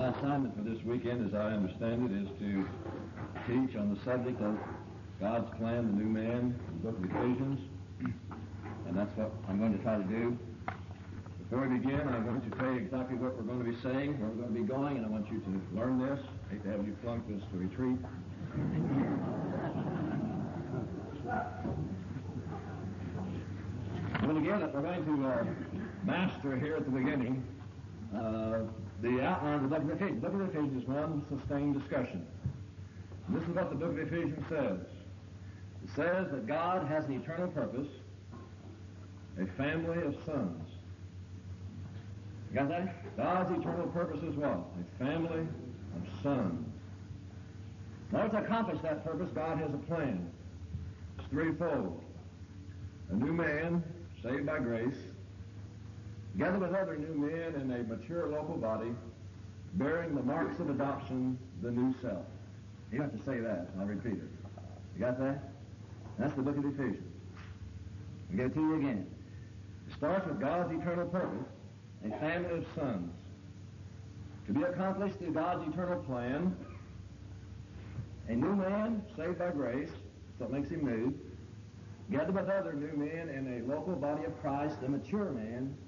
My assignment for this weekend, as I understand it, is to teach on the subject of God's plan, the new man, the book of Ephesians. And that's what I'm going to try to do. Before we begin, I'm going to tell you exactly what we're going to be saying, where we're going to be going, and I want you to learn this. I hate to have you flunk this to retreat. Well, again, we're going to master here at the beginning the outline of the book of Ephesians. The book of Ephesians is one sustained discussion. And this is what the book of Ephesians says. It says that God has an eternal purpose, a family of sons. You got that? God's eternal purpose is what? A family of sons. In order to accomplish that purpose, God has a plan. It's threefold. A new man, saved by grace, together with other new men in a mature local body, bearing the marks of adoption, the new self. You have to say that. I'll repeat it. You got that? That's the book of Ephesians. I'll give it to you again. It starts with God's eternal purpose, a family of sons. To be accomplished through God's eternal plan, a new man saved by grace, that's what makes him new, together with other new men in a local body of Christ, a mature man,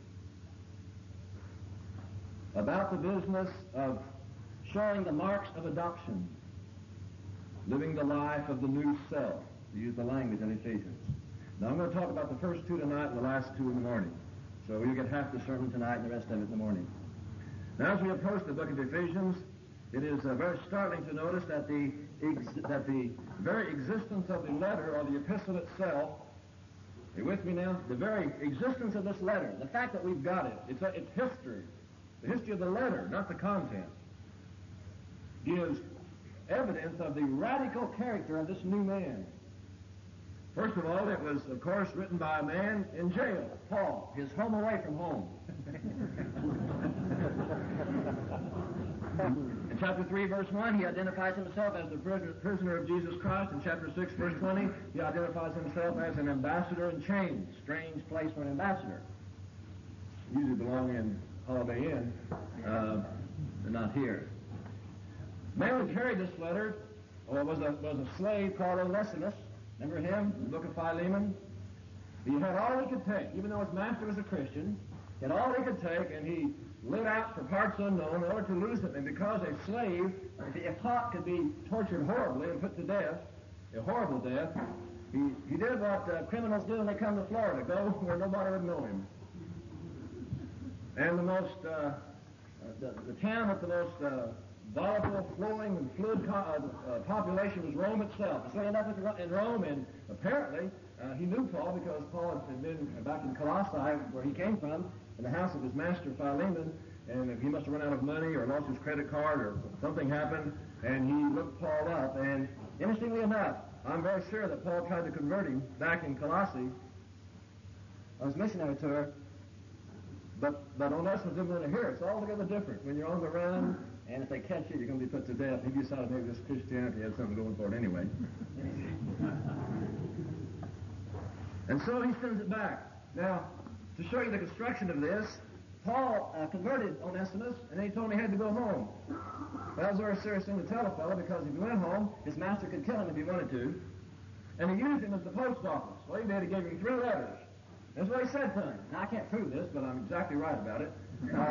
about the business of showing the marks of adoption, living the life of the new self, to use the language in Ephesians. Now I'm going to talk about the first two tonight and the last two in the morning. So you'll get half the sermon tonight and the rest of it in the morning. Now as we approach the book of Ephesians, it is very startling to notice that the very existence of the letter or the epistle itself, are you with me now? The very existence of this letter, the fact that we've got it, it's history. The history of the letter, not the content, gives evidence of the radical character of this new man. First of all, it was, of course, written by a man in jail, Paul, his home away from home. In chapter 3, verse 1, he identifies himself as the prisoner of Jesus Christ. In chapter 6, verse 20, he identifies himself as an ambassador in chains. Strange place for an ambassador. Usually belong in Holiday Inn, but not here. The man who carried this letter was a slave called Onesimus. Remember him in the book of Philemon? He had all he could take, even though his master was a Christian. He had all he could take, and he lit out for parts unknown in order to lose it. And because a slave, if caught, could be tortured horribly and put to death, a horrible death, he did what criminals do when they come to Florida, go where nobody would know him. And the town with the most volatile, flowing, and fluid population was Rome itself. So he ended up in Rome, and apparently he knew Paul because Paul had been back in Colossae, where he came from, in the house of his master Philemon, and he must have run out of money or lost his credit card or something happened, and he looked Paul up. And interestingly enough, I'm very sure that Paul tried to convert him back in Colossae on his missionary tour, but Onesimus didn't want to hear it. It's altogether different. When you're on the run, and if they catch you, you're going to be put to death. He decided maybe this Christianity had something going for it anyway. And so he sends it back. Now, to show you the construction of this, Paul converted Onesimus, and then he told him he had to go home. That was a very serious thing to tell a fellow, because if he went home, his master could kill him if he wanted to. And he used him as the post office. Well, he did. He gave him 3 letters. That's what he said to him. Now, I can't prove this, but I'm exactly right about it.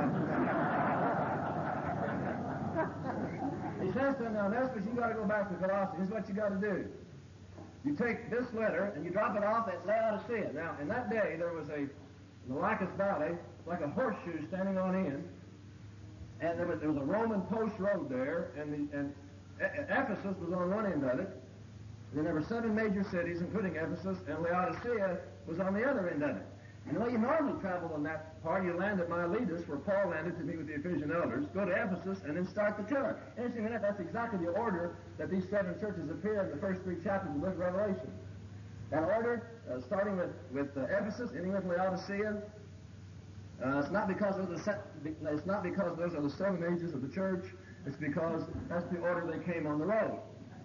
He says to him, now, Onesimus, you got to go back to Colossae. Here's what you got to do. You take this letter and you drop it off at Laodicea. Now, in that day, there was in the Lycus Valley, like a horseshoe standing on end, and there was a Roman post road there, and Ephesus was on one end of it. And then there were 7 major cities, including Ephesus, and Laodicea was on the other end of it. And the way you normally travel on that part, you land at Miletus, where Paul landed to meet with the Ephesian elders, go to Ephesus, and then start the tour. Interestingly enough, that's exactly the order that these 7 churches appear in the first 3 chapters of the book of Revelation. That order, starting with Ephesus, ending with Laodicea. It's not because those are the 7 ages of the church. It's because that's the order they came on the road.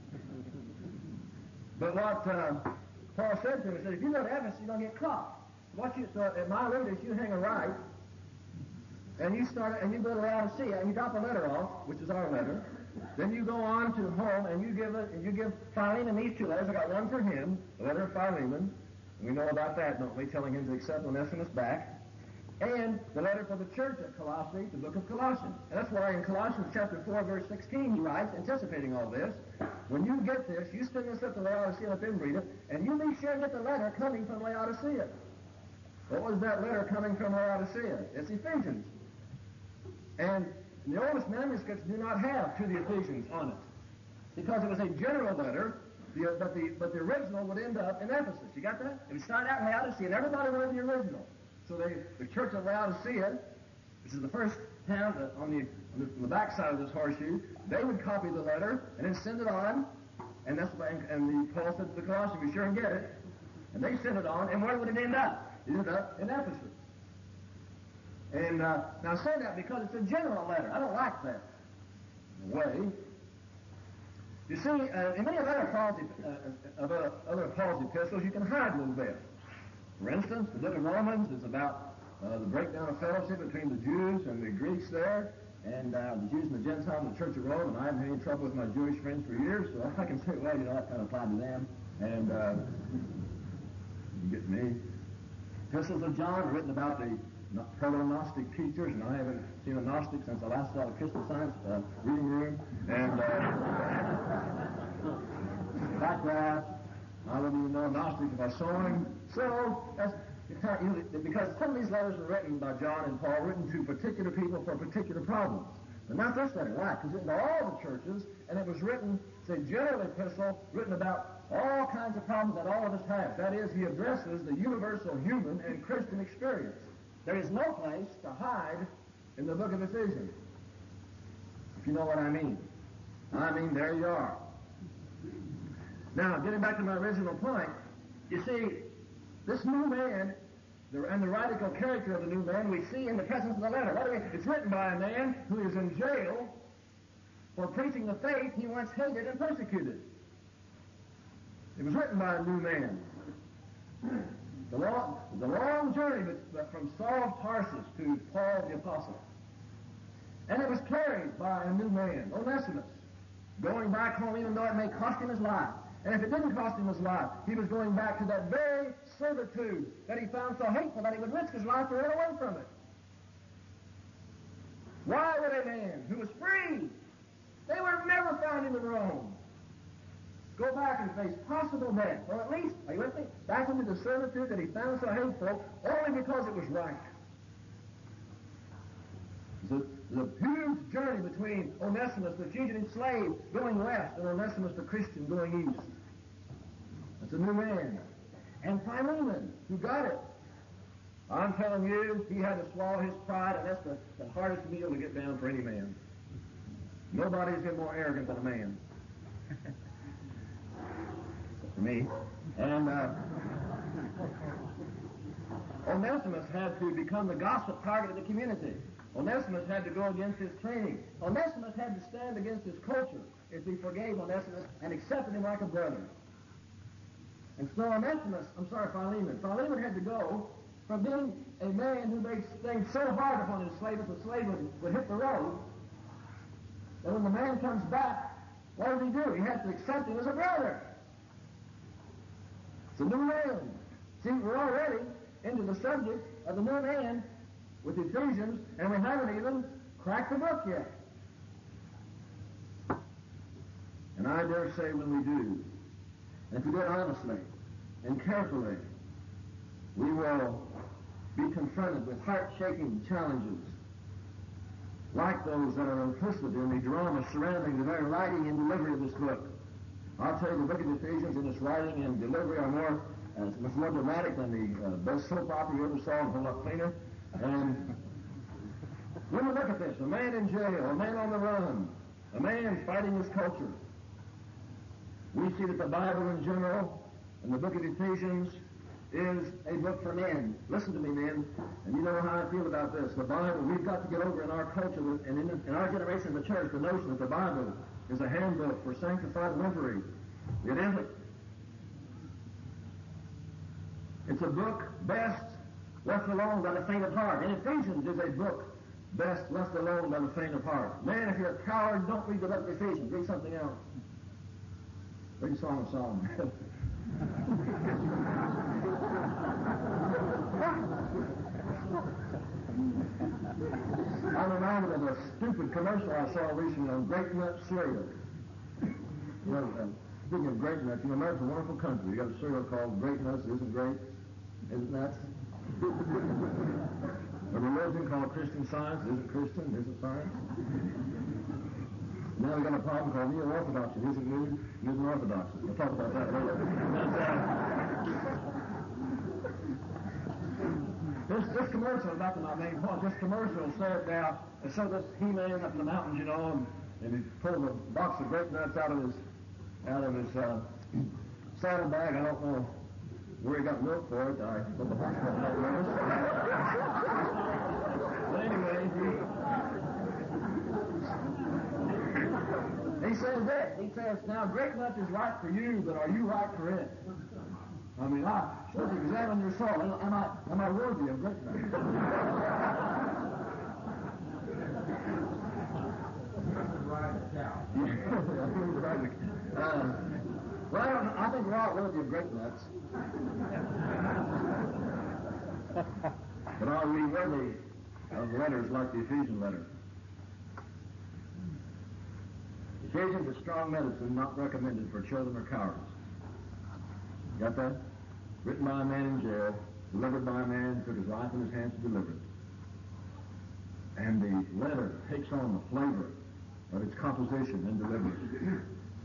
But what Paul said to him, he said, if you go to Ephesus, you're going to get caught. So at Miletus, you hang a right, and you go to Laodicea, and you drop a letter off, which is our letter. Then you go on to home, and you give Philemon these two letters. I got one for him, the letter of Philemon. We know about that, don't we? Telling him to accept Onesimus back. And the letter for the church at Colossae, the book of Colossians. And that's why in Colossians chapter 4, verse 16, he writes, anticipating all this, when you get this, you send this up to Laodicea, let them read it, and you be sure to get the letter coming from Laodicea. What was that letter coming from Laodicea? It's Ephesians. And the oldest manuscripts do not have to the Ephesians on it, because it was a general letter, but the original would end up in Ephesus. You got that? It would start out in Laodicea, and everybody wanted the original. So the church of Laodicea, which is the first town on the backside of this horseshoe, they would copy the letter and then send it on, and Paul said to the Colossians, be sure and get it. And they sent it on, and where would it end up? It ended up in Ephesus. And now I say that because it's a general letter. I don't like that way. You see, in many of other Paul's epistles, you can hide a little bit. For instance, the book of Romans is about the breakdown of fellowship between the Jews and the Greeks there, and the Jews and the Gentiles in the Church of Rome, and I haven't had any trouble with my Jewish friends for years, so I can say, well, that kind of applied to them, and you get me. Epistles of John are written about the proto-Gnostic teachers, and I haven't seen a Gnostic since I last saw the Christian Science reading room, and like that, I wouldn't even know a Gnostic if I saw him. So, because some of these letters were written by John and Paul, written to particular people for particular problems. But not this letter. Why? Because it's all the churches, and it was written, it's a general epistle, written about all kinds of problems that all of us have. That is, he addresses the universal human and Christian experience. There is no place to hide in the book of Ephesians, if you know what I mean. I mean, there you are. Now, getting back to my original point, you see, this new man, and the radical character of the new man, we see in the presence of the letter. It's written by a man who is in jail for preaching the faith he once hated and persecuted. It was written by a new man. The long journey from Saul of Tarsus to Paul the Apostle. And it was carried by a new man, Onesimus, going back home even though it may cost him his life. And if it didn't cost him his life, he was going back to that very servitude that he found so hateful that he would risk his life to run away from it. Why would a man who was free, they were never found in Rome, go back and face possible death, or at least, are you with me, back into the servitude that he found so hateful, only because it was right? The huge journey between Onesimus, the fugitive slave, going west, and Onesimus, the Christian, going east. That's a new man. And Philemon, who got it. I'm telling you, he had to swallow his pride, and that's the hardest meal to get down for any man. Nobody's been more arrogant than a man. For me. And Onesimus had to become the gossip target of the community. Onesimus had to go against his training. Onesimus had to stand against his culture if he forgave Onesimus and accepted him like a brother. And so Philemon had to go from being a man who made things so hard upon his slave that the slave would hit the road, that when the man comes back, what does he do? He has to accept him as a brother. It's a new man. See, we're already into the subject of the new man with Ephesians, and we haven't even cracked the book yet. And I dare say when we do, and if we do it honestly and carefully, we will be confronted with heart-shaking challenges like those that are implicit in the drama surrounding the very writing and delivery of this book. I'll tell you, the book of Ephesians in its writing and delivery are much more dramatic than the best soap opera you ever saw, and a whole lot cleaner. And when we look at this, a man in jail, a man on the run, a man fighting his culture, we see that the Bible in general and the book of Ephesians is a book for men. Listen to me, men, and you know how I feel about this. The Bible, we've got to get over in our culture and in our generation of the church the notion that the Bible is a handbook for sanctified livery. It isn't. It's a book best left alone by the faint of heart. And Ephesians is a book best left alone by the faint of heart. Man, if you're a coward, don't read the book of Ephesians. Read something else. Read Song of Solomon. I'm reminded of a stupid commercial I saw recently on Grape Nut cereal. You know, speaking of grape nuts, you know, America's a wonderful country. You got a cereal called Grape Nuts, isn't grape? Isn't nuts? A religion called Christian Science, isn't Christian, isn't science? Now we got a problem called neo-orthodoxy, isn't new, isn't orthodoxy. We'll talk about that later. This commercial, back to my main point, this commercial said now, and so this He-Man up in the mountains, you know, and he pulled a box of grape nuts out of his saddlebag. I don't know where he got milk for it. I put the box of grape nuts. But anyway, he says this. He says, now grape nuts is right for you, but are you right for it? I mean, I should examine your soul. Am I worthy of grape nuts? Well, I think we're all worthy of grape nuts. But are we worthy of letters like the Ephesian letter? Ephesians is strong medicine not recommended for children or cowards. Got that? Written by a man in jail, delivered by a man who took his life in his hands to deliver it. And the letter takes on the flavor of its composition and delivery.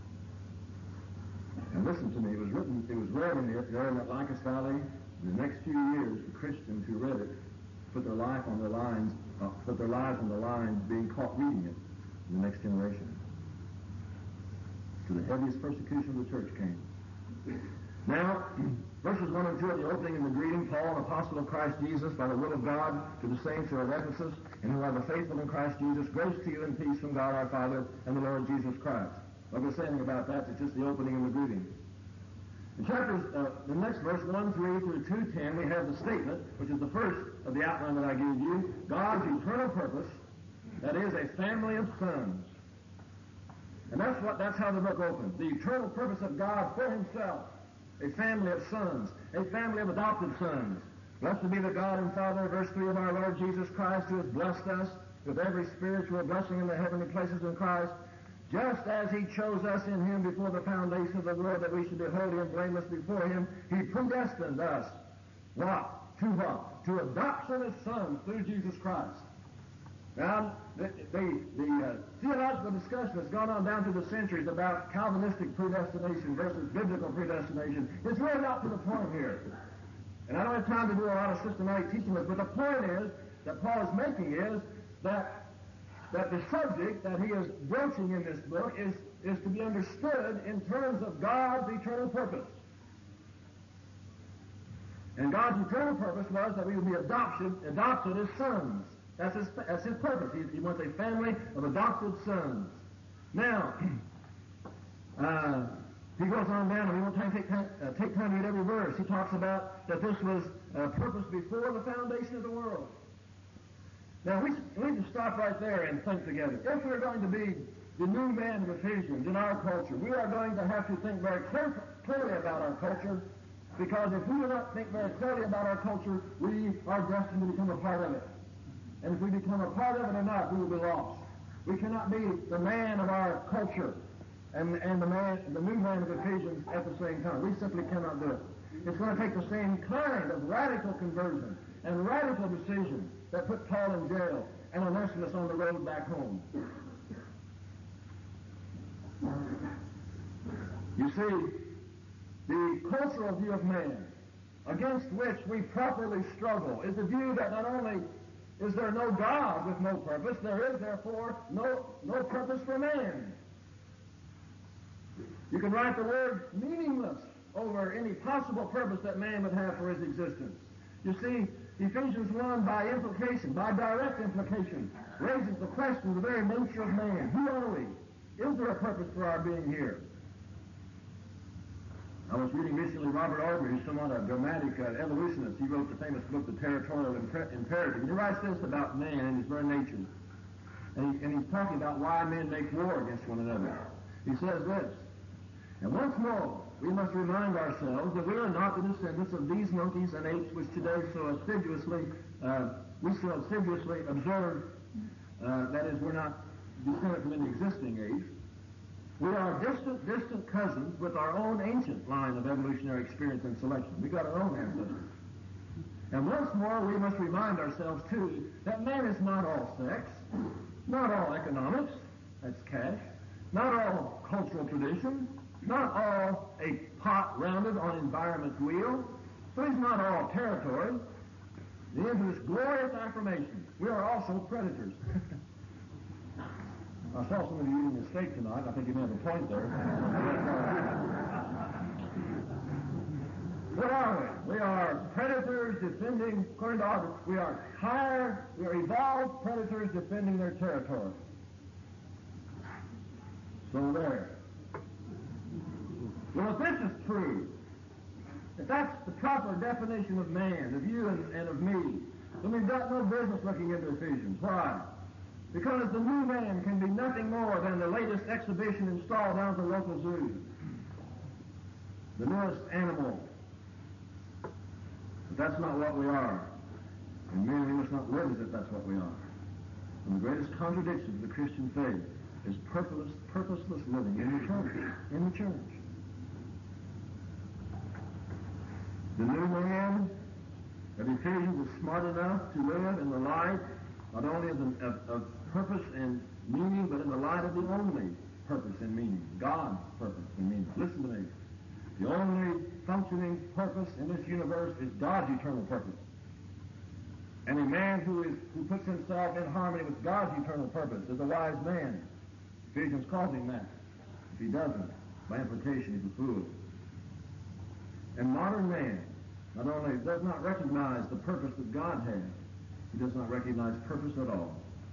And listen to me, it was read in there in that Lycus Valley. In the next few years, the Christians who read it put their lives on the lines being caught reading it in the next generation. To the heaviest persecution of the church came. Now, verses 1 and 2 are the opening and the greeting. Paul, an apostle of Christ Jesus, by the will of God, to the saints who are at Ephesus, and who are the faithful in Christ Jesus, grace to you and peace from God our Father and the Lord Jesus Christ. What we're saying about that is just the opening and the greeting. In the next verse, 1:3 through 2:10, we have the statement, which is the first of the outline that I gave you, God's eternal purpose, that is, a family of sons. And that's how the book opens. The eternal purpose of God for himself. A family of sons. A family of adopted sons. Blessed be the God and Father, verse 3, of our Lord Jesus Christ, who has blessed us with every spiritual blessing in the heavenly places in Christ, just as he chose us in him before the foundation of the world, that we should be holy and blameless before him. He predestined us. What? To what? To adoption as sons through Jesus Christ. Now, the theological discussion has gone on down through the centuries about Calvinistic predestination versus biblical predestination. It's really not to the point here. And I don't have time to do a lot of systematic teaching with, but the point is that Paul is making is that the subject that he is broaching in this book is to be understood in terms of God's eternal purpose. And God's eternal purpose was that we would be adopted as sons. That's his purpose. He wants a family of adopted sons. Now, he goes on down, and we won't take time to read every verse. He talks about that this was a purpose before the foundation of the world. Now, we need to stop right there and think together. If we're going to be the new man of Ephesians in our culture, we are going to have to think very clearly about our culture, because if we do not think very clearly about our culture, we are destined to become a part of it. And if we become a part of it or not, we will be lost. We cannot be the man of our culture and the new man of Ephesians at the same time. We simply cannot do it. It's going to take the same kind of radical conversion and radical decision that put Paul in jail and Onesimus on the road back home. You see, the cultural view of man, against which we properly struggle, is the view that not only is there no God with no purpose, there is therefore no purpose for man. You can write the word meaningless over any possible purpose that man would have for his existence. You see, Ephesians 1, by implication, by direct implication, raises the question of the very nature of man. Who are we? Is there a purpose for our being here? I was reading recently Robert Aubrey, who's somewhat a dramatic evolutionist. He wrote the famous book, The Territorial Imperative. And he writes this about man and his very nature. And he's talking about why men make war against one another. He says this, and once more, we must remind ourselves that we are not the descendants of these monkeys and apes which today so assiduously, observe, that is, we're not descended from any existing apes. We are distant cousins with our own ancient line of evolutionary experience and selection. We've got our own ancestors. And once more, we must remind ourselves, too, that man is not all sex, not all economics, that's cash, not all cultural tradition, not all a pot rounded on environment's wheel, so he's not all territory. The end of this glorious affirmation, we are also predators. I saw some of you eating a steak tonight. I think you may have a point there. What are we? We are predators defending, according to Aubrey, we are evolved predators defending their territory. So there. Well, if this is true, if that's the proper definition of man, of you and of me, then we've got no business looking into Ephesians. Why? Because the new man can be nothing more than the latest exhibition installed down at the local zoo. The newest animal. But that's not what we are. And men, we must not live as if that's what we are. And the greatest contradiction of the Christian faith is purposeless living in the church. In the church. The new man of Ephesians is smart enough to live in the light not only of purpose and meaning, but in the light of the only purpose and meaning, God's purpose and meaning. Listen to me. The only functioning purpose in this universe is God's eternal purpose. And a man who puts himself in harmony with God's eternal purpose is a wise man. Ephesians calls him that. If he doesn't, by implication, he's a fool. And modern man not only does not recognize the purpose that God has, he does not recognize purpose at all.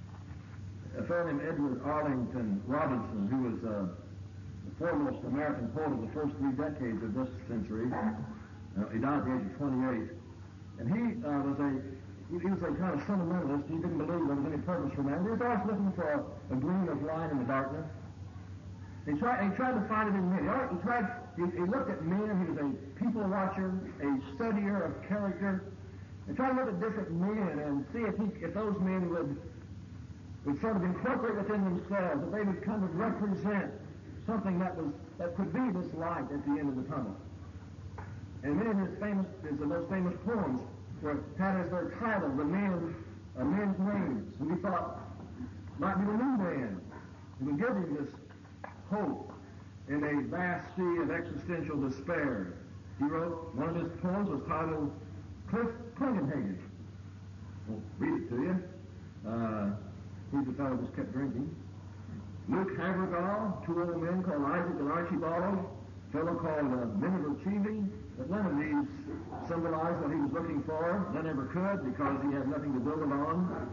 A fellow named Edward Arlington Robinson, who was the foremost American poet of the first 3 decades of this century, he died at the age of 28, and he was a kind of sentimentalist. He didn't believe there was any purpose for man. He was always looking for a gleam of light in the darkness. He tried to find it in men. He looked at men. He was a people watcher, a studier of character. He tried to look at different men and see if those men would sort of incorporate within themselves, that they would kind of represent something that could be this light at the end of the tunnel. And many of his most famous poems had as their title the men's names, and he thought might be the new man who would give him this hope in a vast sea of existential despair. He wrote, one of his poems was titled Cliff Klingenhagen. I'll read it to you. He's the fellow who just kept drinking. Luke Havergal, 2 old men called Isaac and Archibald, a fellow called Miniver Cheevy, but none of these symbolized what he was looking for. None ever could because he had nothing to build it on.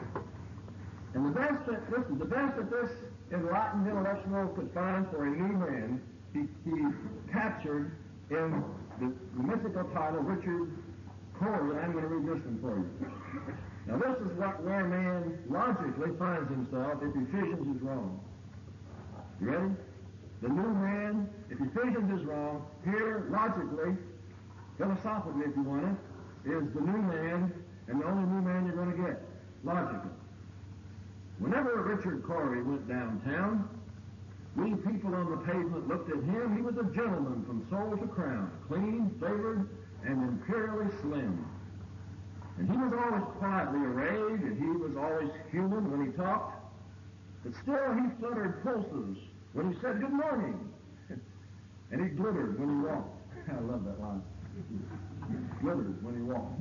And the best that this enlightened intellectual could find for a new man, he captured in the mythical title Richard Cory. I'm going to read this one for you. Now this is where man logically finds himself if Ephesians is wrong. You ready? The new man, if Ephesians is wrong, here logically, philosophically if you want it, is the new man and the only new man you're going to get. Logically. Whenever Richard Cory went downtown, we people on the pavement looked at him. He was a gentleman from soul to crown, clean, favored, and imperially slim. And he was always quietly arrayed, and he was always human when he talked. But still he fluttered pulses when he said good morning. And he glittered when he walked. I love that line. He glittered when he walked.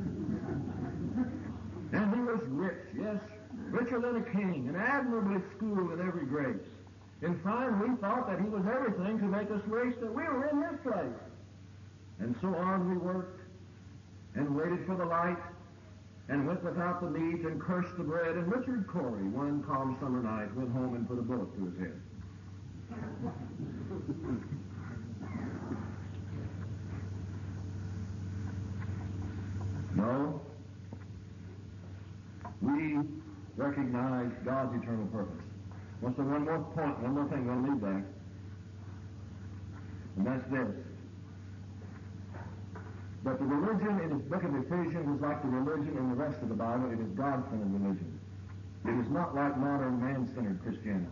And he was rich, yes, richer than a king, and admirably schooled in every grace. In fine, we thought that he was everything to make us wish that we were in his place. And so on we worked, and waited for the light, and went without the meat, and cursed the bread. And Richard Cory, one calm summer night, went home and put a bullet to his head. No. We recognize God's eternal purpose. Well, so one more point, one more thing we'll leave there. And that's this. That the religion in the book of Ephesians is like the religion in the rest of the Bible. It is God-centered religion. It is not like modern man-centered Christianity.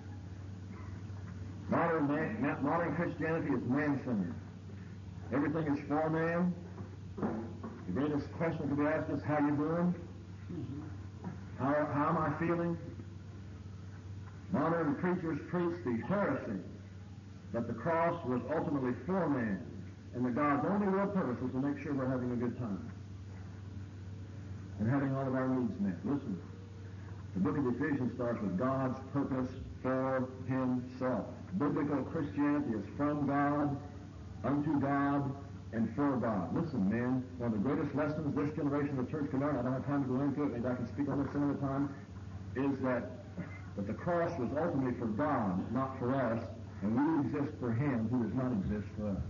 Modern Christianity is man-centered. Everything is for man. The greatest question that can be asked is, how you doing? How am I feeling? Modern preachers preach the heresy that the cross was ultimately for man, and that God's only real purpose is to make sure we're having a good time and having all of our needs met. Listen, the book of Ephesians starts with God's purpose for himself. Biblical Christianity is from God, unto God, and for God. Listen, man, one of the greatest lessons this generation of the church can learn, I don't have time to go into it, maybe I can speak on this some other time, is that the cross was ultimately for God, not for us, and we exist for him who does not exist for us.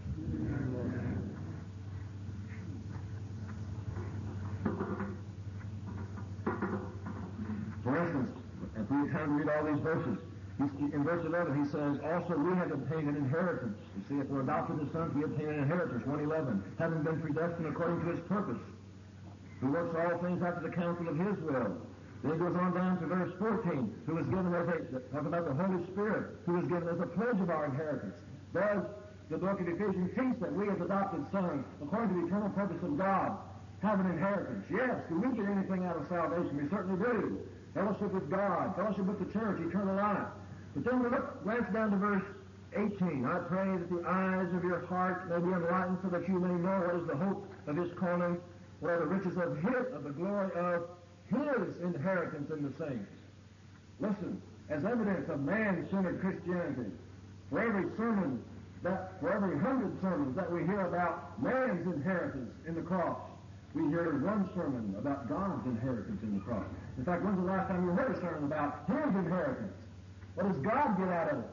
For instance, if we have time to read all these verses, in verse 11 he says, also we have obtained an inheritance. You see, if we're adopted as sons, we obtain an inheritance. 1:11, having been predestined according to his purpose, who works all things after the counsel of his will. Then it goes on down to verse 14, who is given as talk about the Holy Spirit, who is given as a pledge of our inheritance. Does the book of Ephesians teach that we as adopted sons, according to the eternal purpose of God, have an inheritance? Yes. Do we get anything out of salvation? We certainly do. Fellowship with God, fellowship with the church, eternal life. But then we glance down to verse 18. I pray that the eyes of your heart may be enlightened so that you may know what is the hope of his calling, what are the riches of the glory of his inheritance in the saints. Listen, as evidence of man-centered Christianity, for every 100 sermons that we hear about man's inheritance in the cross, we hear one sermon about God's inheritance in the cross. In fact, when's the last time you heard a sermon about his inheritance? What does God get out of it?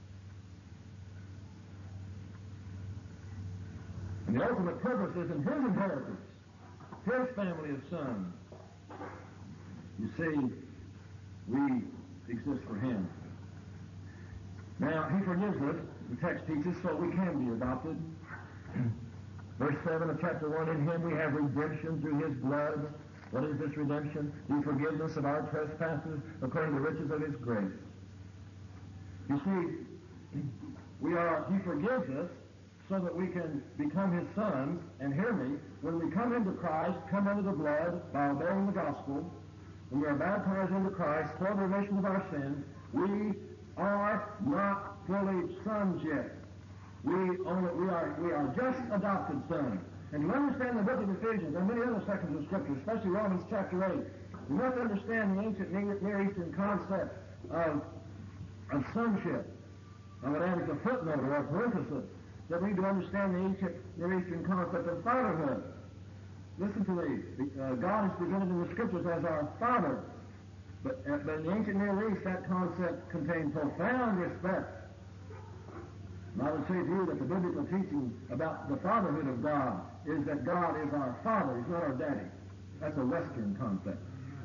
And the ultimate purpose is in his inheritance, his family of sons. You see, we exist for him. Now, he forgives us, the text teaches, so we can be adopted. Verse 7 of chapter 1, in him we have redemption through his blood. What is this redemption? The forgiveness of our trespasses according to the riches of his grace. You see, he forgives us so that we can become his sons, and hear me, when we come into Christ, come under the blood by obeying the gospel, when we are baptized into Christ for the remission of our sins, we are not fully sons yet. We are just adopted sons. And to understand the book of Ephesians and many other sections of Scripture, especially Romans chapter 8, we must understand the ancient Near Eastern concept of sonship. I would add as a footnote or a parenthesis that we need to understand the ancient Near Eastern concept of fatherhood. Listen to me. God is presented in the Scriptures as our Father. But in the ancient Near East, that concept contained profound respect. And I would say to you that the biblical teaching about the fatherhood of God is that God is our Father. He's not our daddy. That's a Western concept.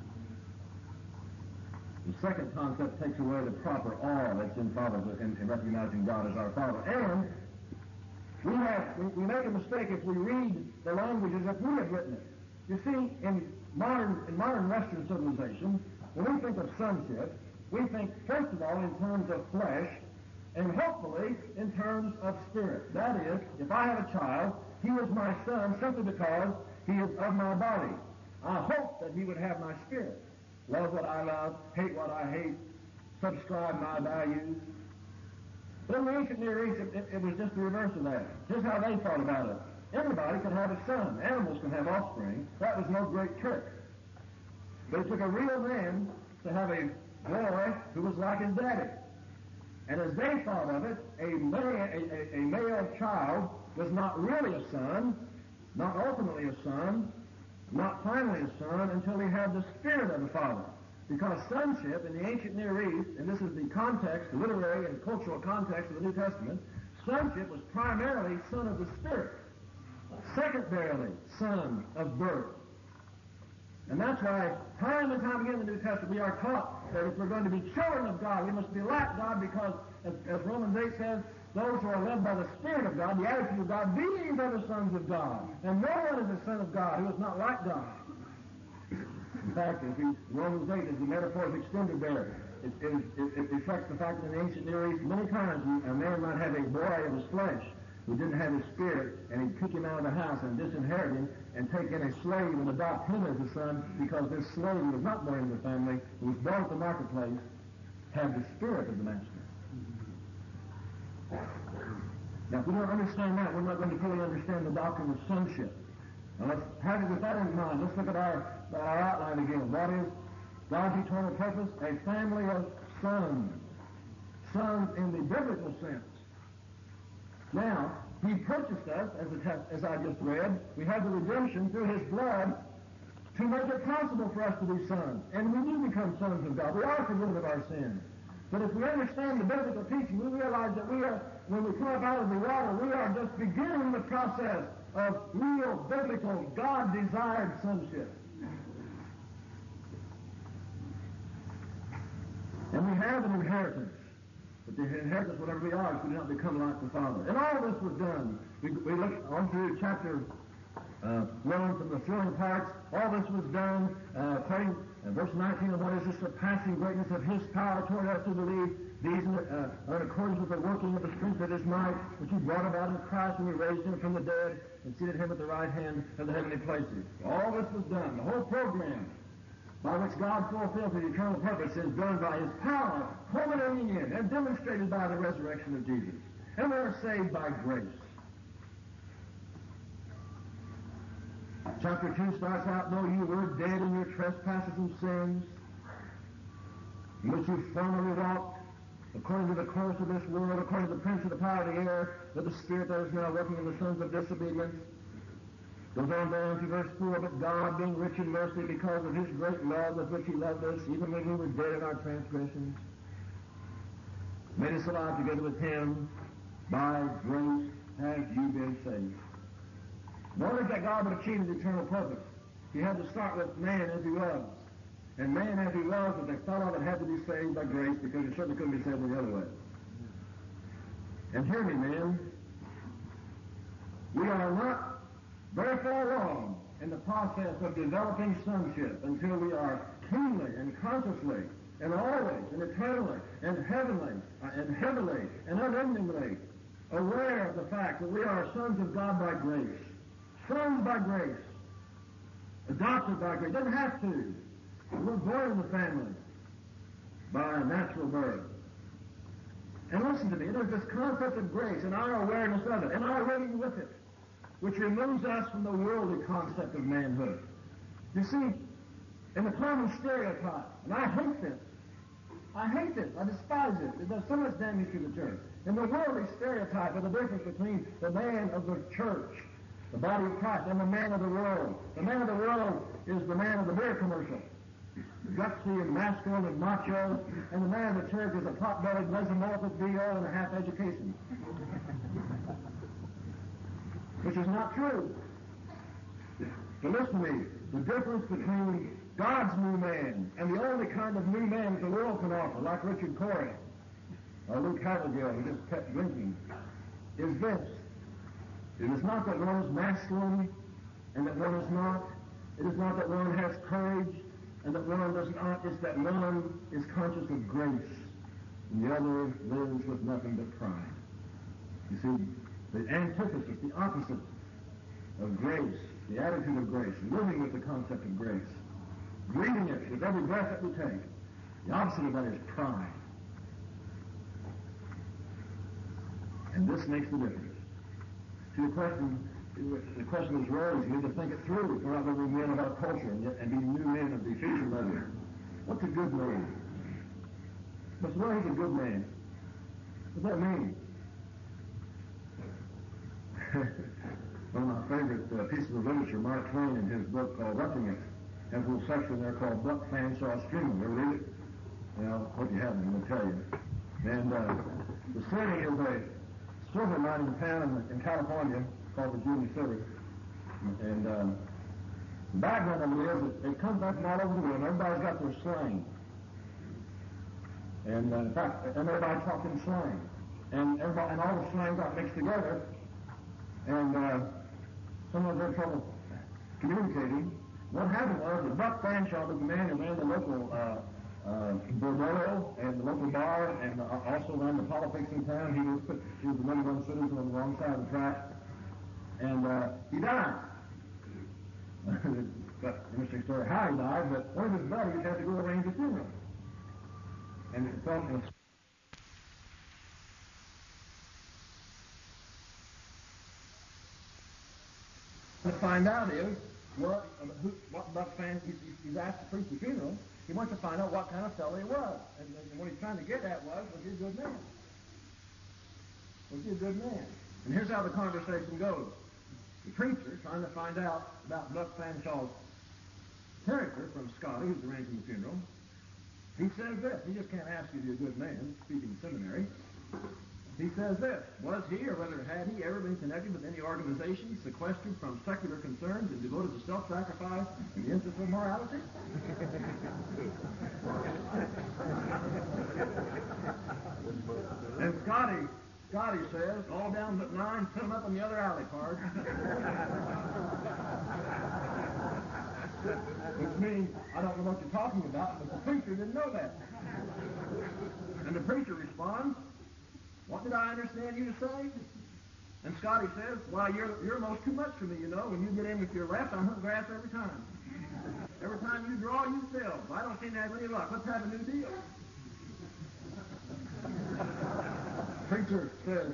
The second concept takes away the proper awe that's in fatherhood in recognizing God as our Father. And we make a mistake if we read the languages that we have written it. You see, in modern Western civilization, when we think of sonship, we think, first of all, in terms of flesh, and hopefully in terms of spirit. That is, if I have a child, he is my son simply because he is of my body. I hope that he would have my spirit. Love what I love, hate what I hate, subscribe my values. But in the ancient Near East, it was just the reverse of that. Here's how they thought about it. Everybody could have a son. Animals can have offspring. That was no great trick. But it took a real man to have a boy who was like his daddy. And as they thought of it, a male child was not really a son, not ultimately a son, not finally a son, until he had the spirit of the father. Because sonship in the ancient Near East, and this is the context, the literary and cultural context of the New Testament, sonship was primarily son of the spirit, secondarily son of birth. And that's why time and time again in the New Testament we are taught that if we're going to be children of God, we must be like God because, as Romans 8 says, those who are led by the Spirit of God, the attitude of God, these are the sons of God. And no one is a son of God who is not like God. In fact, Romans 8, as the metaphor is extended there, it reflects the fact that in the ancient Near East, many times a man might have a boy of his flesh who didn't have his spirit, and he'd kick him out of the house and disinherit him and take in a slave and adopt him as a son because this slave who was not born in the family, who was born at the marketplace, had the spirit of the master. Now, if we don't understand that, we're not going to fully understand the doctrine of sonship. Now, with that in mind, let's look at our outline again. What is God's eternal purpose? A family of sons. Sons in the biblical sense. Now, He purchased us, as I just read. We have the redemption through His blood to make it possible for us to be sons. And we do become sons of God. We are forgiven of our sins. But if we understand the biblical teaching, we realize that when we come up out of the water, we are just beginning the process of real, biblical, God-desired sonship. And we have an inheritance. But the inheritance, whatever we are, we do not become like the Father. And all this was done. We look on through chapter 1 from the thrilling parts. All this was done according verse 19 of what is the surpassing greatness of His power toward us who believe. These are in accordance with the working of the strength of His might, which He brought about in Christ when He raised Him from the dead and seated Him at the right hand of the heavenly places. All this was done. The whole program by which God fulfills His eternal purpose is done by His power, culminating in and demonstrated by the resurrection of Jesus. And we are saved by grace. Chapter 2 starts out, "Though you were dead in your trespasses and sins, in which you formerly walked, according to the course of this world, according to the prince of the power of the air, with the spirit that is now working in the sons of disobedience." Goes on down to verse 4, "But God, being rich in mercy, because of His great love with which He loved us, even when we were dead in our transgressions, made us alive together with Him. By grace have you been saved." In order that God would achieve His eternal purpose, He had to start with man as he was. And man as he was, as a fellow that had to be saved by grace, because he certainly couldn't be saved any other way. And hear me, man. We are not very far along in the process of developing sonship until we are keenly and consciously and always and eternally and heavenly and unendingly aware of the fact that we are sons of God by grace. Sons by grace. Adopted by grace. Doesn't have to. We weren't born in the family by natural birth. And listen to me, it is this concept of grace and our awareness of it and our living with it which removes us from the worldly concept of manhood. You see, in the common stereotype, and I hate this, I despise it. It does so much damage to the church. In the worldly stereotype of the difference between the man of the church, the body of Christ, and the man of the world. The man of the world is the man of the beer commercial. Gutsy and masculine and macho, and the man of the church is a pot-bellied mesomorphic D.O. and a half education. Which is not true. So listen to me. The difference between God's new man and the only kind of new man that the world can offer, like Richard Corey or Luke Havergill, who just kept drinking, is this. It is not that one is masculine and that one is not. It is not that one has courage and that one does not. It's that one is conscious of grace and the other lives with nothing but pride. You see, the antithesis, the opposite of grace, the attitude of grace, living with the concept of grace, breathing it with every breath that we take. The opposite of that is pride. And this makes the difference. See, the question is raised. We need to think it through. We're not going to be men of our culture and be new men of the Ephesian letter. What's a good man? But what is a good man? What does that mean? One of my favorite pieces of literature, Mark Twain, in his book called Roughing It, has a little section there called Buck Fanshaw Streaming. You ever read it? Well, I hope you haven't. I'm going to tell you. And the setting is a silver mining town in California called Virginia City. And The background of it is that they come back from all over the world, and everybody's got their slang. And in fact, everybody talking slang. And all the slang got mixed together, and someone had trouble communicating. What happened was that Buck Fanshaw was the man who ran the local bordello and the local bar, and also ran the politics in town. He was the number one citizen on the wrong side of the track, and he died. But interesting story how he died, but one of his buddies had to go arrange a funeral, and it felt to find out is what Buck Fan he's asked to preach the funeral. He wants to find out what kind of fellow he was, and what he's trying to get at was he a good man? Was he a good man? And here's how the conversation goes: the preacher trying to find out about Buck Fanshaw's character from Scotty, who's arranging the funeral. He says this. He just can't ask you to be a good man, speaking seminary. He says this: was he, or rather had he, ever been connected with any organization sequestered from secular concerns and devoted to self-sacrifice in the interest of morality? And Scotty says, all down but 9, put him up in the other alley, pard. Which means, I don't know what you're talking about, but the preacher didn't know that. And the preacher responds, what did I understand you to say? And Scotty says, why, you're almost too much for me, you know. When you get in with your left, I hunt grass every time. Every time you draw, you fail. I don't seem to have any luck. Let's have a new deal. Preacher says,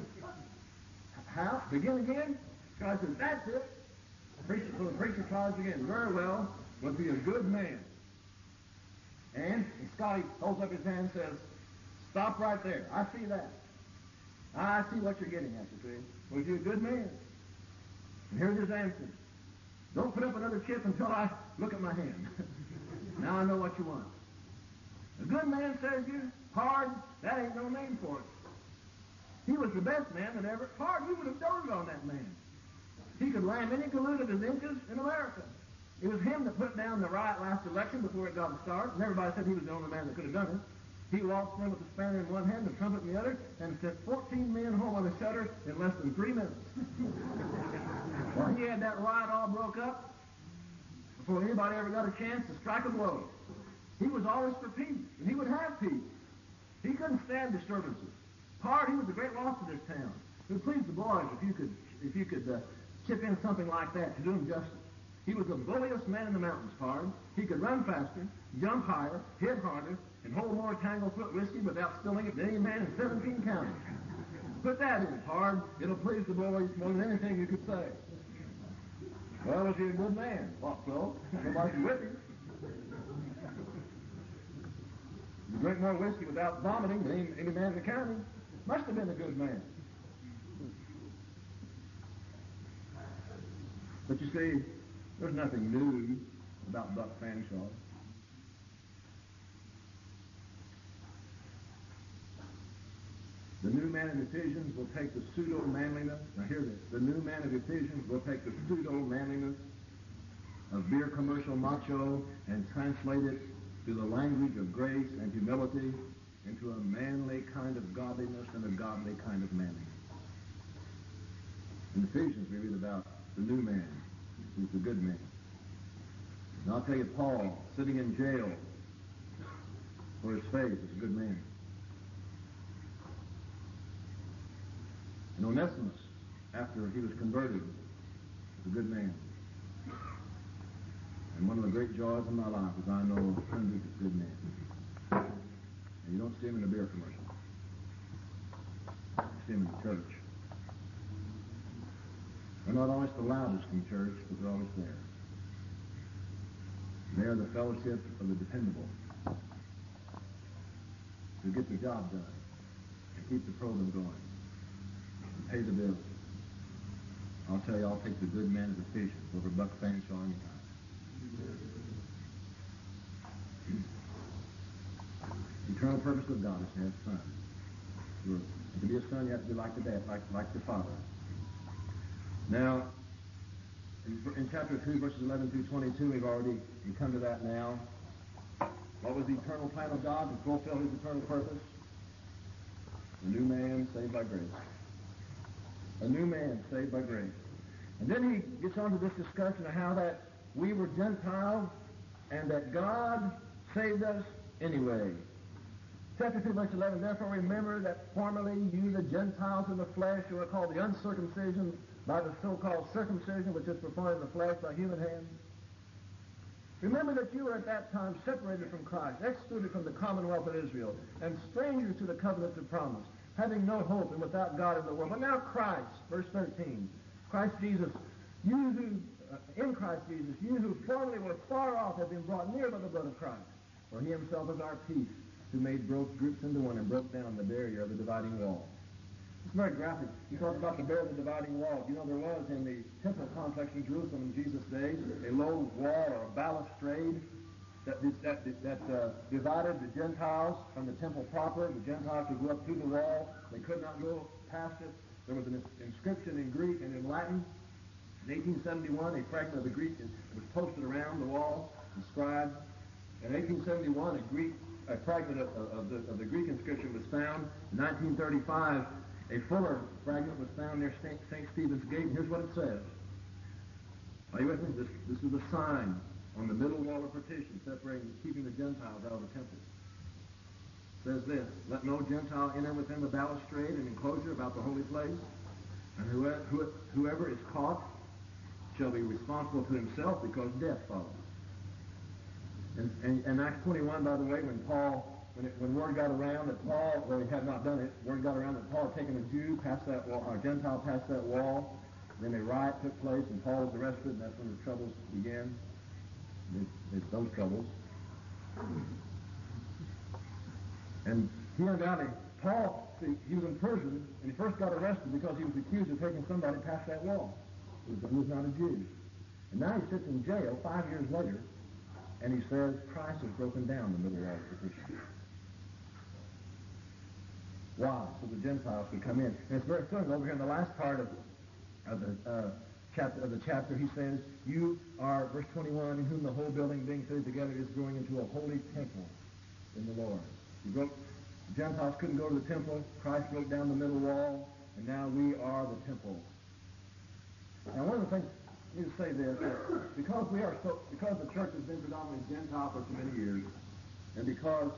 how? Begin again? Scotty says, that's it. So the preacher tries again. Very well, was he a good man? And Scotty holds up his hand and says, stop right there. I see that. I see what you're getting at, you see. Was he a good man? And here's his answer. Don't put up another chip until I look at my hand. Now I know what you want. A good man, says you, hard, that ain't no name for it. He was the best man that ever, hard, you would have doted on that man. He could land any galoot of his inches in America. It was him that put down the riot last election before it got started, and everybody said he was the only man that could have done it. He walked in with a spanner in one hand and a trumpet in the other, and sent 14 men home on the shutter in less than 3 minutes. Well, he had that riot all broke up before anybody ever got a chance to strike a blow. He was always for peace, and he would have peace. He couldn't stand disturbances. Pard, he was a great loss to this town. It would please the boys if you could chip in something like that to do him justice. He was the bulliest man in the mountains, Pard. He could run faster, jump higher, hit harder, and hold more Tanglefoot whiskey without spilling it than any man in 17 counties. Put that in, Pard. It'll please the boys more than anything you could say. Well, was he a good man? Thought so. Nobody could whip him. You drink more whiskey without vomiting than any man in the county. Must have been a good man. But you see, there's nothing new about Buck Fanshaw. The new man of Ephesians will take the pseudo-manliness. Now hear this. The new man of Ephesians will take the pseudo-manliness of beer commercial macho and translate it to the language of grace and humility into a manly kind of godliness and a godly kind of manliness. In Ephesians we read about the new man, who's the good man. And I'll tell you, Paul, sitting in jail for his faith, is a good man. And Onesimus, after he was converted, was a good man. And one of the great joys of my life is I know hundreds of good men. And you don't see him in a beer commercial. You see him in the church. They're not always the loudest in church, but they're always there. They are the fellowship of the dependable, who get the job done and keep the program going and pay the bills. I'll tell you, I'll take the good man of Ephesians over Buck Fanshaw anytime. The eternal purpose of God is to have sons. And to be a son, you have to be like the dad, like the father. Now, In chapter 2, verses 11 through 22, we've come to that now. What was the eternal plan of God to fulfill his eternal purpose? A new man saved by grace. A new man saved by grace. And then he gets on to this discussion of how that we were Gentiles and that God saved us anyway. Chapter 2, verse 11, therefore remember that formerly you, the Gentiles in the flesh, who are called the uncircumcision by the so-called circumcision, which is performed in the flesh by human hands. Remember that you were at that time separated from Christ, excluded from the commonwealth of Israel, and strangers to the covenant of promise, having no hope and without God in the world. But now Christ, verse 13, Christ Jesus, in Christ Jesus, you who formerly were far off have been brought near by the blood of Christ. For he himself is our peace, who made both groups into one and broke down the barrier of the dividing wall. It's very graphic. He talks about the barrier of the dividing wall. You know, there was in the temple complex in Jerusalem in Jesus' days a low wall or a balustrade that divided the Gentiles from the temple proper. The Gentiles could go up through the wall. They could not go past it. There was an inscription in Greek and in Latin. In 1871, a fragment of the Greek was posted around the wall, inscribed. In 1871, a fragment of the Greek inscription was found. In 1935, a fuller fragment was found near St. Stephen's Gate, and here's what it says. Are you with me? This is the sign on the middle wall of partition separating, keeping the Gentiles out of the temple. It says this, let no Gentile enter within the balustrade and enclosure about the holy place, and whoever is caught shall be responsible to himself because death follows. In Acts 21, by the way, when word got around that Paul, well, he had not done it, word got around that Paul had taken a Jew past that wall, or a Gentile past that wall, then a riot took place and Paul was arrested, and that's when the troubles began. It's those troubles. And he undoubtedly, Paul, see, he was in prison, and he first got arrested because he was accused of taking somebody past that wall. He was not a Jew. And now he sits in jail 5 years later, and he says, Christ has broken down the middle wall of partition. Why? So the Gentiles could come in. And it's very similar over here in the last part of the chapter. He says, you are, verse 21, in whom the whole building being fitted together is growing into a holy temple in the Lord. The Gentiles couldn't go to the temple. Christ broke down the middle wall, and now we are the temple. Now, one of the things I need to say this, that because the church has been predominantly Gentile for so many years, and because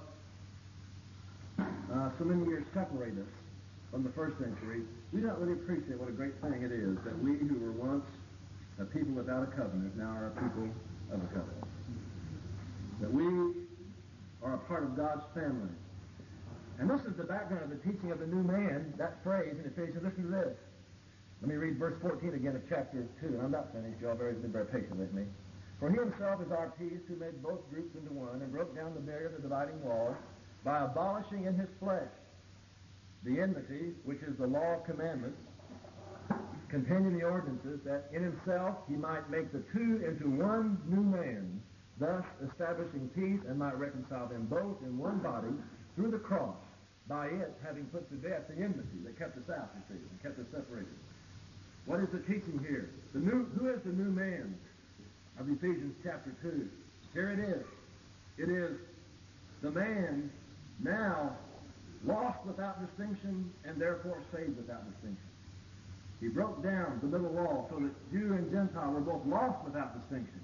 so many years separate us from the first century, we don't really appreciate what a great thing it is that we who were once a people without a covenant now are a people of a covenant. That we are a part of God's family. And this is the background of the teaching of the new man, that phrase in Ephesians. Listen to this. Let me read verse 14 again of chapter 2, and I'm not finished. Y'all been very patient with me. For he himself is our peace, who made both groups into one, and broke down the barrier of the dividing wall, by abolishing in his flesh the enmity, which is the law of commandments, contained in the ordinances, that in himself he might make the two into one new man, thus establishing peace, and might reconcile them both in one body through the cross, by it having put to death the enmity that kept us out, you see, and kept us separated. What is the teaching here? Who is the new man of Ephesians chapter 2? Here it is. It is the man now lost without distinction and therefore saved without distinction. He broke down the middle wall so that Jew and Gentile were both lost without distinction.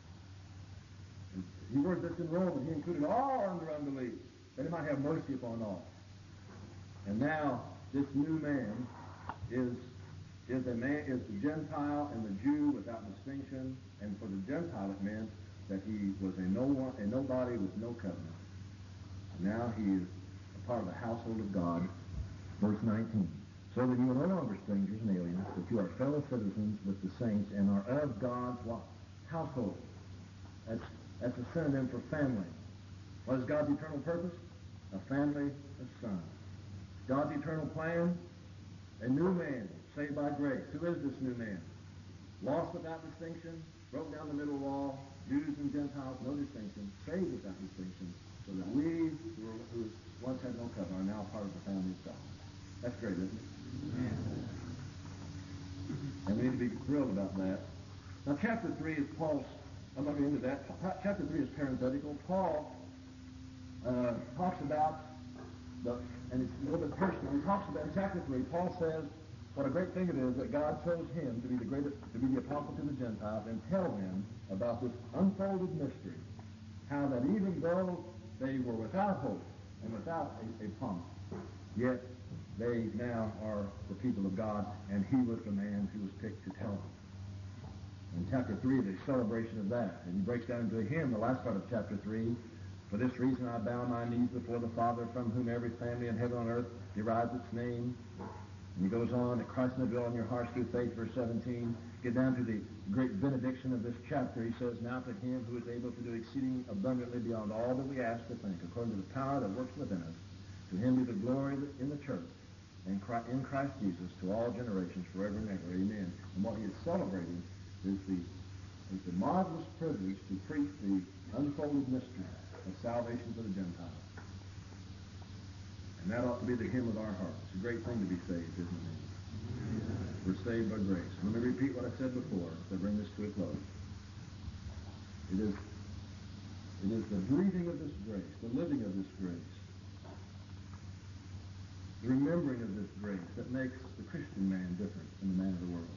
And he worked this in Romans. He included all under unbelief, that he might have mercy upon all. And now this new man is the Gentile and the Jew without distinction, and for the Gentile it meant that he was a nobody with no covenant. Now he is a part of the household of God. Verse 19. So that you are no longer strangers and aliens, but you are fellow citizens with the saints and are of God's what? Household. That's a synonym for family. What is God's eternal purpose? A family of sons. God's eternal plan? A new man, saved by grace. Who is this new man? Lost without distinction, broke down the middle wall, Jews and Gentiles, no distinction, saved without distinction, so that we who once had no covenant are now part of the family of God. That's great, isn't it? Amen. And we need to be thrilled about that. Now, chapter 3 is Paul's, I'm not going into that. Chapter 3 is parenthetical. Paul talks about, and it's a little bit personal, he talks about, in chapter 3, Paul says what a great thing it is that God chose him to be the apostle to the Gentiles and tell them about this unfolded mystery, how that even though they were without hope and without a promise, yet they now are the people of God, and he was the man who was picked to tell them. And chapter 3 is a celebration of that. And he breaks down into a hymn, the last part of chapter 3. For this reason I bow my knees before the Father, from whom every family in heaven and earth derives its name. And he goes on, that Christ may dwell in your hearts through faith, verse 17. Get down to the great benediction of this chapter. He says, now to him who is able to do exceeding abundantly beyond all that we ask or think, according to the power that works within us, to him be the glory in the church and in Christ Jesus to all generations forever and ever. Amen. And what he is celebrating is the marvelous privilege to preach the unfolded mystery of salvation for the Gentiles. And that ought to be the hymn of our heart. It's a great thing to be saved, isn't it? We're saved by grace. Let me repeat what I said before as I bring this to a close. It is the breathing of this grace, the living of this grace, the remembering of this grace that makes the Christian man different from the man of the world.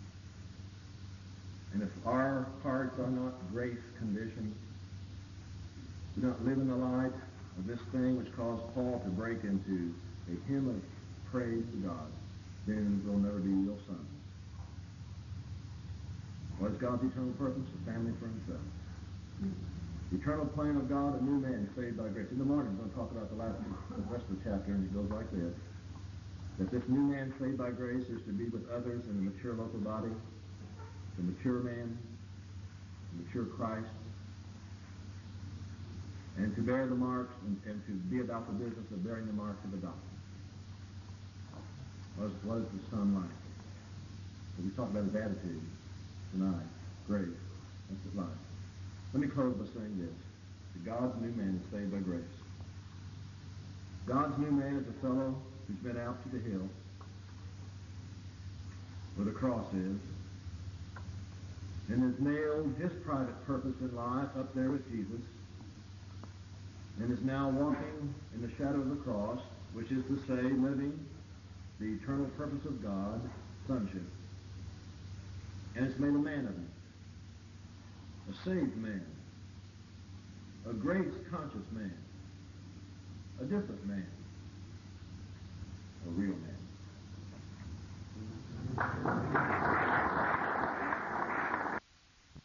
And if our hearts are not grace conditioned, do not live in the light of this thing which caused Paul to break into a hymn of praise to God, then we'll never be real sons. What is God's eternal purpose? A family for himself. The eternal plan of God, a new man saved by grace. In the morning, we're going to talk about the rest of the chapter, and it goes like this. That this new man saved by grace is to be with others in the mature local body, the mature man, the mature Christ, and to bear the marks and to be about the business of bearing the marks of adoption. What is the son like? Well, we talked about his attitude tonight. Grace. That's his life. Let me close by saying this. That God's new man is saved by grace. God's new man is a fellow who's been out to the hill where the cross is and has nailed his private purpose in life up there with Jesus and is now walking in the shadow of the cross, which is to say, living the eternal purpose of God, sonship. And it's made a man of him, a saved man, a grace-conscious man, a different man, a real man.